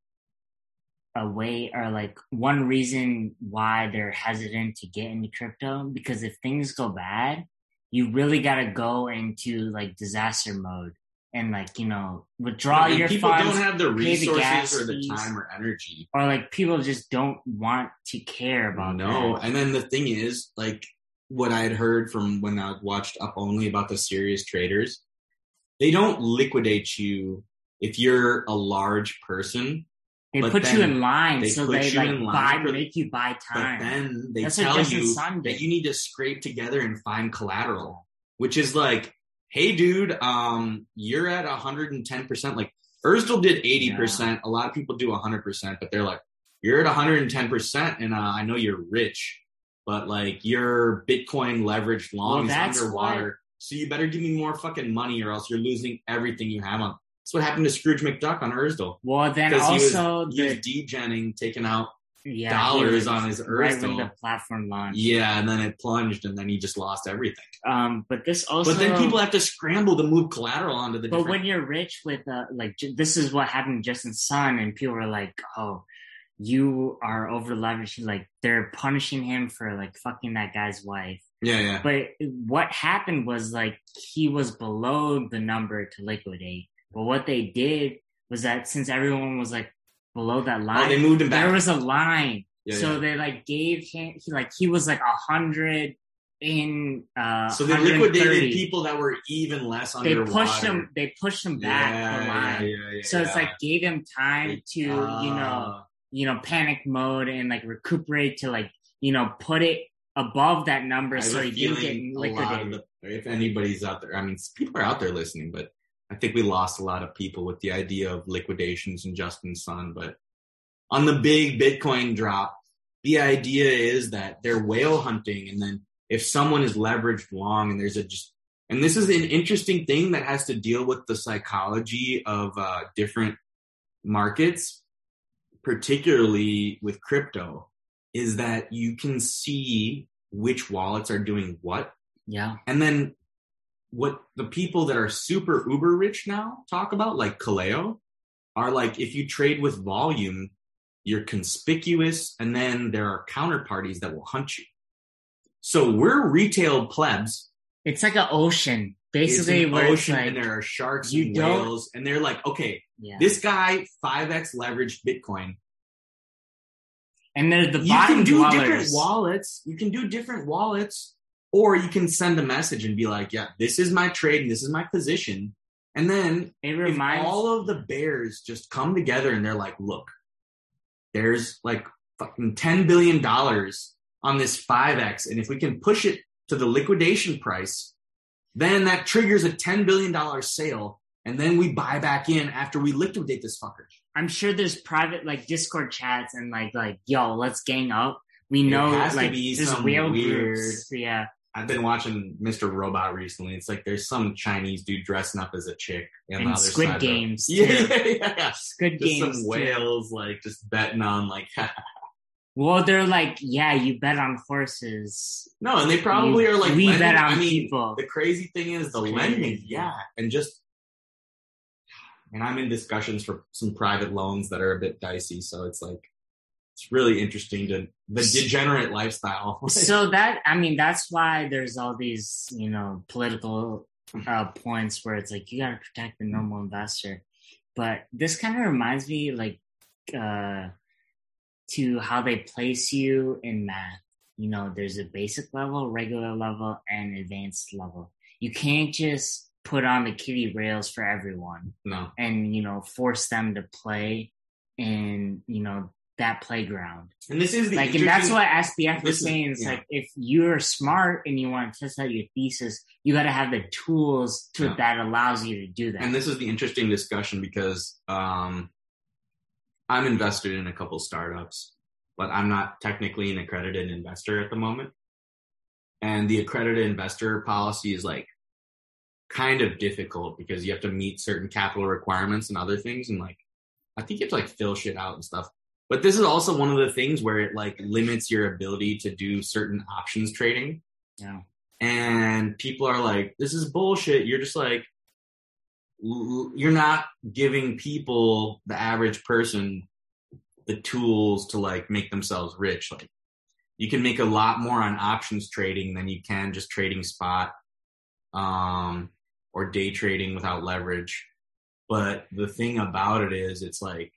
a way or, like, one reason why they're hesitant to get into crypto. Because if things go bad, you really got to go into, like, disaster mode. And, like, you know, withdraw And your people funds. don't have the pay the gas resources or the fees. time or energy. Or, like, people just don't want to care about No. that. And then the thing is, like, what I had heard from when I watched Up Only about the serious traders, they don't liquidate you if you're a large person. They But put you then in line, they so put they you like in line buy, for- make you buy time. But then they That's what tell Justin you Sun did. that you need to scrape together and find collateral, which is like, hey, dude, um, you're at one hundred ten percent. Like, Ersdale did eighty percent. A lot of people do one hundred percent, but they're like, you're at one hundred ten percent, and uh, I know you're rich, but like your Bitcoin leveraged long Well, is that's underwater. what- So you better give me more fucking money, or else you're losing everything you have on. That's what happened to Scrooge McDuck on Ersdale. Well, then Because he was, also he was the degenning, taking out yeah, dollars he was on his right when Ersdale. the platform launched. Yeah, and then it plunged, and then he just lost everything. Um, but this also. But then people have to scramble to move collateral onto the But different. when you're rich with uh, like j- this is what happened to Justin Sun, and people were like, "Oh, you are over leveraged." Like they're punishing him for like fucking that guy's wife. yeah, yeah. But what happened was like he was below the number to liquidate. But what they did was that since everyone was like below that line, Oh, they moved him back. there was a line. Yeah, so yeah. they like gave him he like he was like a hundred in uh So they one hundred thirty. liquidated people that were even less They underwater. pushed him they pushed him back yeah, the line. Yeah, yeah, yeah, So it's yeah. like gave him time to, you know, Uh, you know, panic mode and like recuperate to like, you know, put it above that number I have so a he didn't get feeling a lot of liquidated. the, if anybody's out there, I mean, people are out there listening, but I think we lost a lot of people with the idea of liquidations and Justin Sun. But on the big Bitcoin drop, the idea is that they're whale hunting, and then if someone is leveraged long and there's a just, and this is an interesting thing that has to deal with the psychology of uh, different markets, particularly with crypto, is that you can see which wallets are doing what. Yeah. And then what the people that are super uber rich now talk about, like Kaleo, are like, if you trade with volume, you're conspicuous, and then there are counterparties that will hunt you. So we're retail plebs. It's like an ocean. It's Basically an where ocean, it's like, and there are sharks you and don't- whales, and they're like, okay, yeah. this guy five X leveraged Bitcoin. and there's the You bottom can do dwellers. different wallets. You can do different wallets, or you can send a message and be like, yeah, this is my trade and this is my position. And then It if reminds all of the bears just come together and they're like, look, there's like fucking ten billion dollars on this five X. And if we can push it to the liquidation price, then that triggers a ten billion dollars sale. And then we buy back in after we liquidate this fucker. I'm sure there's private like Discord chats and like like yo, let's gang up. We know it has like to be there's some whale weird. groups. Yeah. I've been watching Mister Robot recently. It's like there's some Chinese dude dressing up as a chick. On And the other Squid side Games, of the... too. Yeah, yeah, yeah. Squid just Games, some too. whales, like, just betting on, like... Well, they're like, yeah, you bet on horses. No, and they probably you, are like... We lending. bet on I mean, people. The crazy thing is the It's lending, crazy. yeah. And just... And I'm in discussions for some private loans that are a bit dicey, so it's like... It's really interesting to the degenerate lifestyle. So that, I mean, that's why there's all these, you know, political uh, points where it's like, you got to protect the normal investor. But this kind of reminds me like uh, to how they place you in math. You know, there's a basic level, regular level, and advanced level. You can't just put on the kiddie rails for everyone. No. And, you know, force them to play in, you know, that playground. And this is the like, and that's what S B F was is, saying. It's yeah. like, if you're smart and you want to test out your thesis, you got to have the tools to yeah. that allows you to do that. And this is the interesting discussion because um, I'm invested in a couple startups, but I'm not technically an accredited investor at the moment. And the accredited investor policy is like kind of difficult because you have to meet certain capital requirements and other things. And like, I think you have to like fill shit out and stuff. But this is also one of the things where it like limits your ability to do certain options trading. Yeah. And people are like, this is bullshit. You're just like, l- you're not giving people, the average person, the tools to like make themselves rich. Like you can make a lot more on options trading than you can just trading spot, um, or day trading without leverage. But the thing about it is it's like,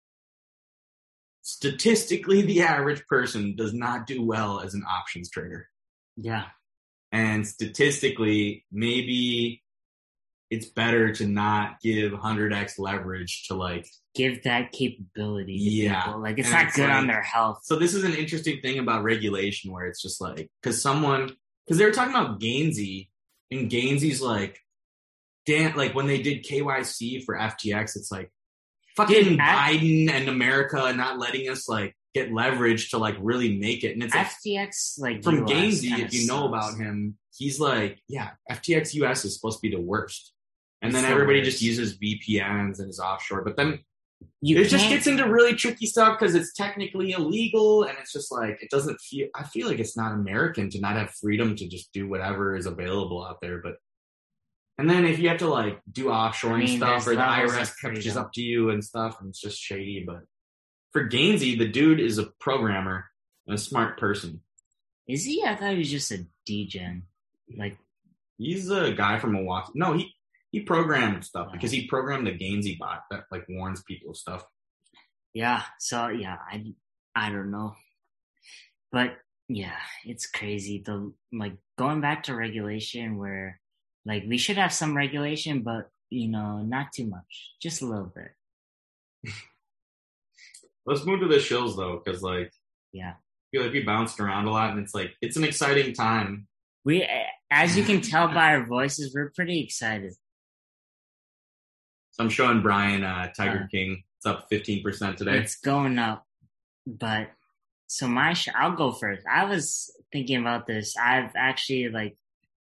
statistically, the average person does not do well as an options trader. Yeah. And statistically, maybe it's better to not give one hundred x leverage to like... Give that capability to yeah. people. Like, it's and not it's good like, on their health. So this is an interesting thing about regulation where it's just like... Because someone... Because they were talking about Gainsey, and Gainsey's like... Dan, like, when they did K Y C for F T X, it's like, fucking Dude, Biden and America not letting us like get leverage to like really make it. And it's like, F T X, like from U S Gainsey, if you know sucks. about him, he's like, yeah, F T X U S is supposed to be the worst. And It's then the everybody worst. just uses V P Ns and is offshore. But then You it just can't- gets into really tricky stuff because it's technically illegal. And it's just like, it doesn't feel, I feel like it's not American to not have freedom to just do whatever is available out there. But and then if you have to like do offshoring I mean, stuff there's or the I R levels S of catches freedom. up to you and stuff, and it's just shady. But for Gainsey, the dude is a programmer and a smart person. Is he? I thought he was just a degen. Like, He's a guy from Milwaukee. No, he he programmed stuff Wow. because he programmed the Gainsey bot that like warns people of stuff. yeah. So yeah, I I don't know, but yeah, it's crazy. The like going back to regulation where like we should have some regulation, but you know, not too much, just a little bit. Let's move to the shills though, because like Yeah. I feel like we bounced around a lot, and it's like it's an exciting time. We, as you can tell by our voices, we're pretty excited. So I'm showing Brian uh, Tiger Uh, King. It's up fifteen percent today. It's going up, but so my sh- I'll go first. I was thinking about this. I've actually like,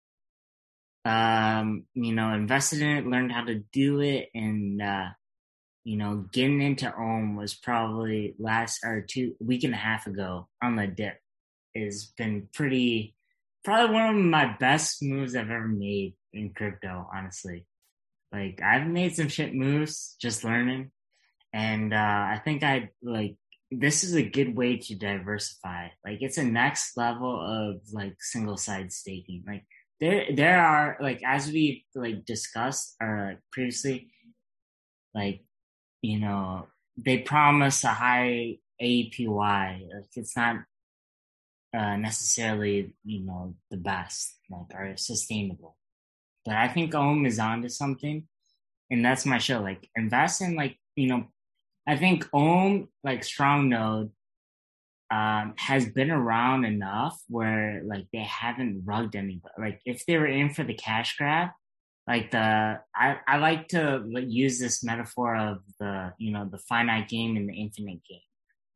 um, you know, invested in it, learned how to do it, and uh, you know, getting into Ohm was probably last or two week and a half ago on the dip. Has been pretty, probably one of my best moves I've ever made in crypto. Honestly, like I've made some shit moves just learning. And uh, I think I like this is a good way to diversify. Like it's a next level of like single side staking. Like there there are like as we like discussed uh, previously, like you know they promise a high A P Y. Like it's not uh, necessarily you know the best like or sustainable. But I think Ohm is onto something, and that's my show. Like invest in like you know. I think Ohm, like Strong Node, um, has been around enough where like they haven't rugged anybody. Like if they were in for the cash grab, like the I, I like to like, use this metaphor of the you know the finite game and the infinite game.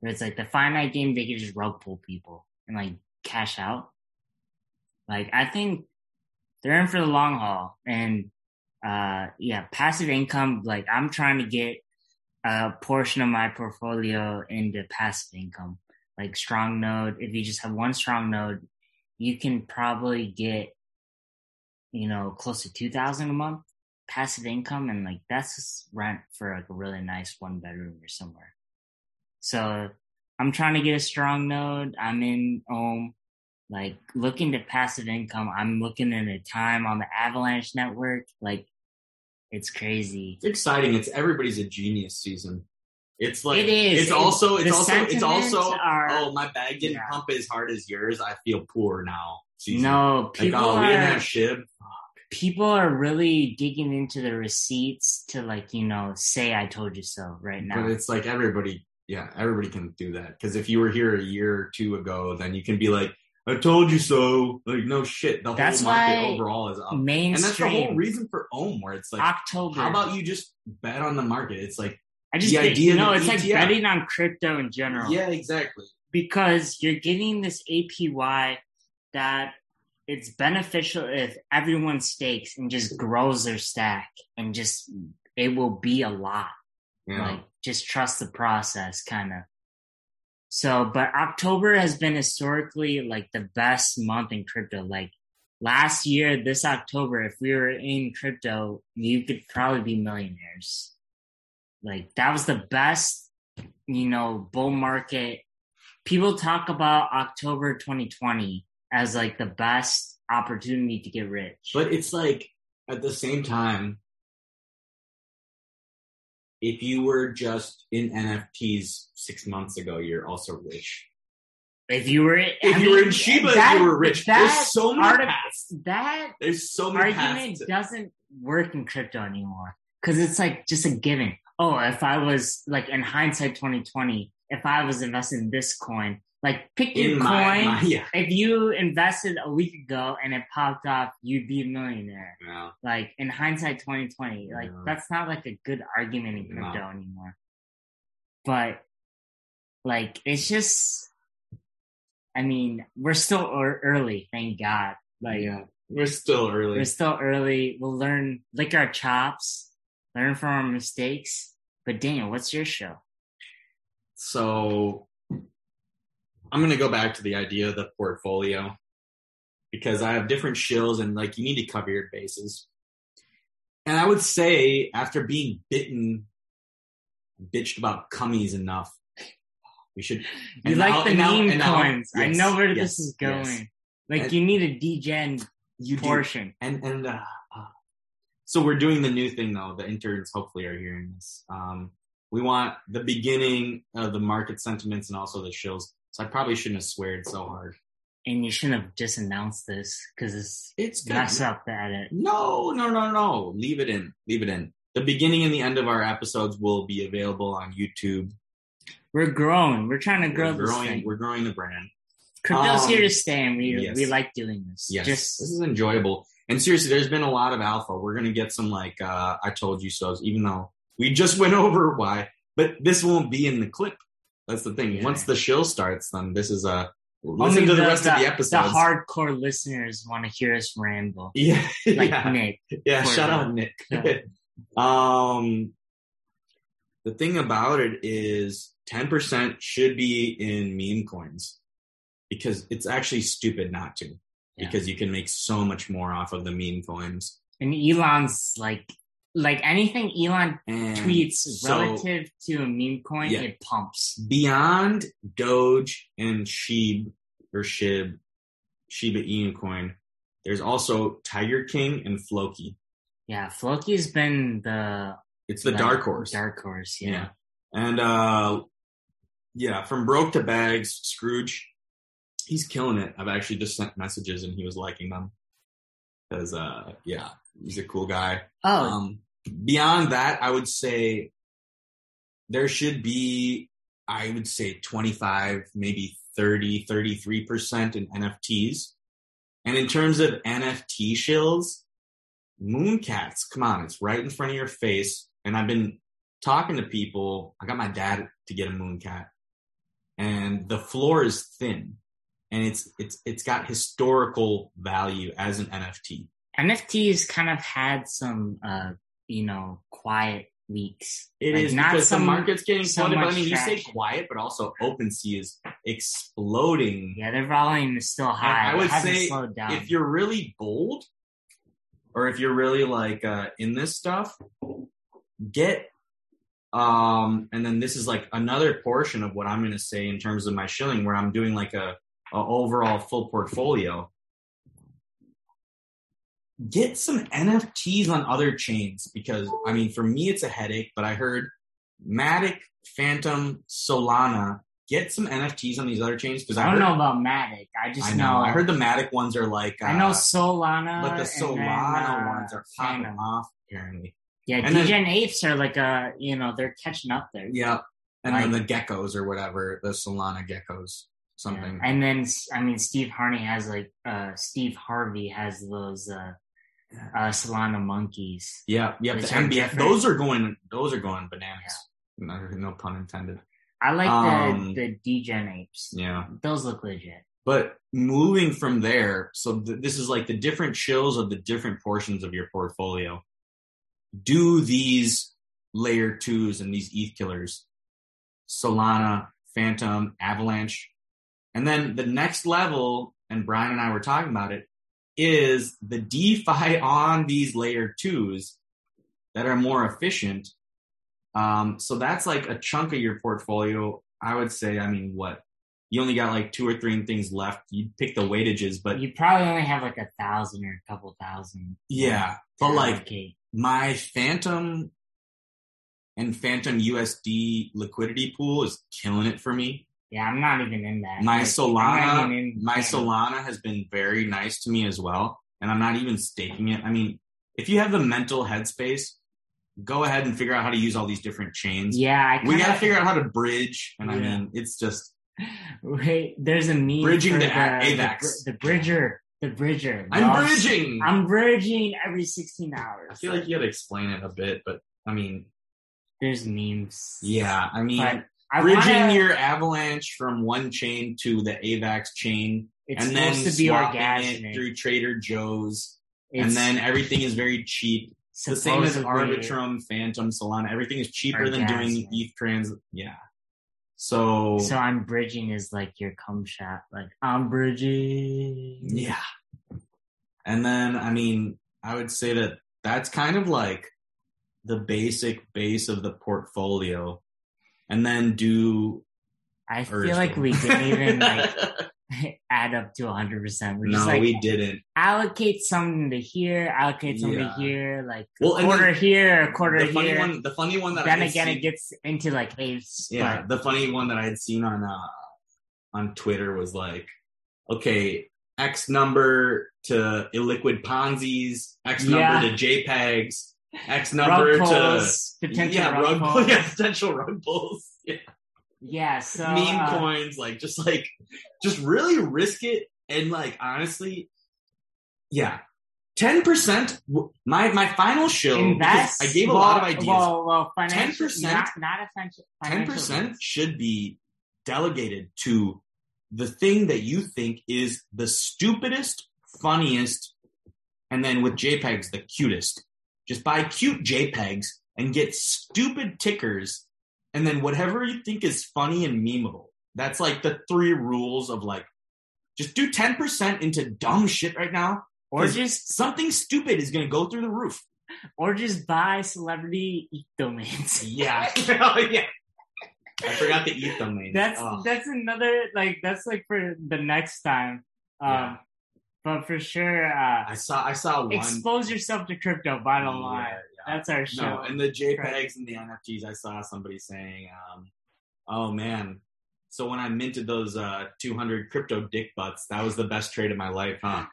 where it's like the finite game, they can just rug pull people and like cash out. Like, I think they're in for the long haul. And, uh, yeah, passive income, like I'm trying to get a portion of my portfolio into passive income, like strong node. If you just have one strong node, you can probably get, you know, close to two thousand a month passive income. And like, that's just rent for like a really nice one bedroom or somewhere. So I'm trying to get a strong node. I'm in Ohm, like looking to passive income. I'm looking at a time on the Avalanche network. Like, it's crazy. It's exciting. It's everybody's a genius season. It's like, it is. It's also, it's the also, it's also, are, oh, my bag didn't yeah. pump as hard as yours. I feel poor now. Season. No, people like, oh, are, we didn't have Shib. People are really digging into the receipts to like, you know, say I told you so right now. But it's like everybody, yeah, everybody can do that. Because if you were here a year or two ago, then you can be like, I told you so. Like, no shit. The that's whole market why overall is up. Mainstream, and that's the whole reason for Ohm, where it's like, October. How about you just bet on the market? It's like, I just the think, idea no, of it's E T F. like betting on crypto in general. Yeah, exactly. Because you're getting this A P Y that it's beneficial if everyone stakes and just grows their stack and just, it will be a lot. Yeah. Like, just trust the process, kind of. So, but October has been historically like the best month in crypto. Like last year, this October, if we were in crypto, you could probably be millionaires. Like that was the best, you know, bull market. People talk about October twenty twenty as like the best opportunity to get rich. But it's like at the same time, if you were just in N F Ts six months ago, you're also rich. If you were, if I you mean, were in Shiba, that, you were rich. That There's so many artic- paths. That There's so many argument paths. doesn't work in crypto anymore because it's like just a given. Oh, if I was like in hindsight twenty twenty, if I was invested in this coin, like pick your In coin. my- my- yeah. If you invested a week ago and it popped off, you'd be a millionaire. Yeah. Like in hindsight twenty twenty, like Yeah. that's not like a good argument in crypto No. anymore. But like it's just, I mean, we're still early, thank God. Like yeah, we're still early. we're still early. We'll learn, lick our chops, learn from our mistakes. But Daniel, what's your show? So I'm going to go back to the idea of the portfolio because I have different shills and like you need to cover your bases. And I would say after being bitten, bitched about cummies enough, we should. You like now, the now, meme now, coins. yes, I know where yes, this is going. yes. Like And you need a degen you do. portion. And and uh, uh, so we're doing the new thing though. The interns hopefully are hearing this. Um, we want the beginning of the market sentiments and also the shills. So I probably shouldn't have sweared so hard. And you shouldn't have just announced this because it's It's good. mess up the edit. No, no, no, no. Leave it in. Leave it in. The beginning and the end of our episodes will be available on YouTube. We're growing. We're trying to grow we're this growing. thing. We're growing the brand. Crypto's um, here to stay, and we yes. we like doing this. Yes, Just this is enjoyable. And seriously, there's been a lot of alpha. We're gonna get some like uh, I told you so's, even though we just went over why. But this won't be in the clip. That's the thing. Yeah. Once the show starts, then this is a listen only to the, rest the, of the episodes. The hardcore listeners want to hear us ramble. Yeah, Like yeah. Nick. Yeah, For shout the- out Nick. Yeah. um, the thing about it is ten percent should be in meme coins because it's actually stupid not to Yeah. because you can make so much more off of the meme coins. And Elon's like, like anything Elon And tweets so relative to a meme coin, Yeah. it pumps. beyond Doge and Shib or Shib, Shiba Inu coin, there's also Tiger King and Floki. Yeah, Floki's been the It's the like, dark horse. Dark horse, yeah. Yeah. And uh yeah, from broke to bags, Scrooge, he's killing it. I've actually just sent messages and he was liking them. Cause uh yeah, he's a cool guy. Oh, Um beyond that, I would say there should be I would say twenty-five, maybe thirty, thirty-three percent in N F Ts. And in terms of N F T shills, Mooncats, come on, it's right in front of your face. And I've been talking to people. I got my dad to get a Mooncat. and the floor is thin, and it's it's it's got historical value as an N F T. N F Ts kind of had some, uh, you know, quiet weeks. It like is not because some, the market's getting so flooded. But I much mean, you say traction. quiet, but also OpenSea is exploding. Yeah, their volume is still high. And I would it hasn't say slowed down. if you're really bold, or if you're really like uh, in this stuff, get um, and then this is like another portion of what I'm going to say in terms of my shilling, where I'm doing like a, a overall full portfolio. Get some N F Ts on other chains because, I mean, for me, it's a headache, but I heard Matic, Phantom, Solana, get some N F Ts on these other chains. Because I, I don't heard, know about Matic. I just I know, know. I heard the Matic ones are like. Uh, I know Solana. But the and Solana then, uh, ones are popping Phantom. off, apparently. Yeah, And then- Degen apes are like a, you know, they're catching up there. Yeah. And Like- then the geckos or whatever, the Solana geckos, something. Yeah. And then, I mean, Steve Harney has like, uh, Steve Harvey has those, uh, uh, Solana monkeys. Yeah, yeah. Which The are M B F, different. those are going, those are going bananas. No, no pun intended. I like Um, the, the Degen apes. Yeah. Those look legit. But moving from there, so th- this is like the different chills of the different portions of your portfolio. Do these layer twos and these E T H killers, Solana, Phantom, Avalanche. And then the next level, and Brian and I were talking about it, is the DeFi on these layer twos that are more efficient. Um, so that's like a chunk of your portfolio. I would say, I mean, what? You only got like two or three things left. You pick the weightages, but You probably only have like a thousand or a couple thousand. yeah, to but like allocate. my Phantom and Phantom U S D liquidity pool is killing it for me. Yeah, I'm not even in that. My Like, I'm not Solana, even in my Phantom. Solana has been very nice to me as well, and I'm not even staking it. I mean, if you have the mental headspace, go ahead and figure out how to use all these different chains. Yeah, I We kinda, got to figure out how to bridge, and I Yeah. mean, it's just Wait, there's a meme Bridging for the the, AVAX. The, the bridger, the bridger. I'm loves- bridging. I'm bridging every sixteen hours. I feel like you got to explain it a bit, but I mean, There's memes. yeah, I mean, But I bridging wanna, your Avalanche from one chain to the AVAX chain, it's and then supposed to be swapping orgasmic. it through Trader Joe's, It's and then everything is very cheap. The same as supposedly- Arbitrum, Phantom, Solana. Everything is cheaper than doing Orgasmic. E T H trans. Yeah. So, So I'm bridging is like your cum shot. Like I'm bridging. yeah. And then, I mean, I would say that that's kind of like the basic base of the portfolio. And then do. I Urge feel like them. we didn't even like add up to one hundred percent. We're no, just like we didn't. allocate something to here, allocate something Yeah. to here, like Well, a and quarter then here, a quarter the funny here. one, the funny one that Then I had again, seen, it gets into like apes. yeah, but the funny one that I had seen on uh, on Twitter was like, okay, X number to illiquid Ponzi's, X number Yeah. to JPEGs, X number rug to pulls, potential yeah, rug, rug pulls. pulls, yeah, potential rug pulls, yeah. Yeah, so meme uh, coins, like just like just really risk it and like honestly, yeah. Ten percent. My my final show. invest. because I gave a well, lot of ideas. Well, well, financial, ten percent not not essential. Ten percent should be delegated to the thing that you think is the stupidest, funniest, and then with JPEGs the cutest. Just buy cute JPEGs and get stupid tickers. And then whatever you think is funny and memeable. That's like the three rules of like, just do ten percent into dumb shit right now. or 'cause just something stupid is going to go through the roof. or just buy celebrity E T H domains. Yeah. oh, yeah. I forgot the E T H domain. That's oh. that's another like that's like for the next time. Um, Yeah. But for sure, uh, I saw I saw one. expose yourself to crypto. Bottom Yeah, line, yeah. that's our show. No, and the JPEGs and the N F Ts, I saw somebody saying, um, oh man, so when I minted those uh, two hundred crypto dick butts, that was the best trade of my life, huh?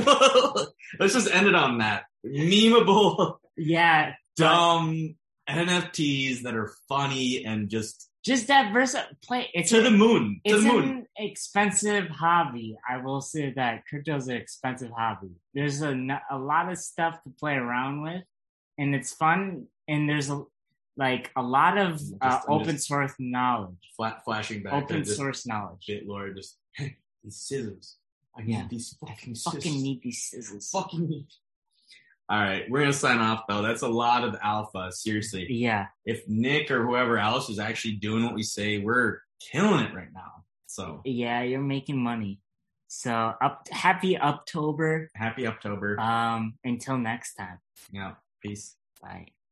Let's just end it on that. Memeable, Yeah, dumb N F Ts that are funny and just just that versa play. It's to a- the moon. To It's the moon. an expensive hobby. I will say that crypto's an expensive hobby. There's a, n- a lot of stuff to play around with, and it's fun. And there's a like a lot of Just- uh, I'm open just- source knowledge, Flat flashing back. open to just source knowledge. BitLord just these scissors. I Yeah. need these I fucking fucking scissors. need these scissors. Fucking need. All right, we're gonna sign off though. That's a lot of alpha. Seriously, Yeah, if Nick or whoever else is actually doing what we say, we're killing it right now. So yeah, you're making money. So up, happy October. happy October. Um, until next time. Yeah, peace. Bye.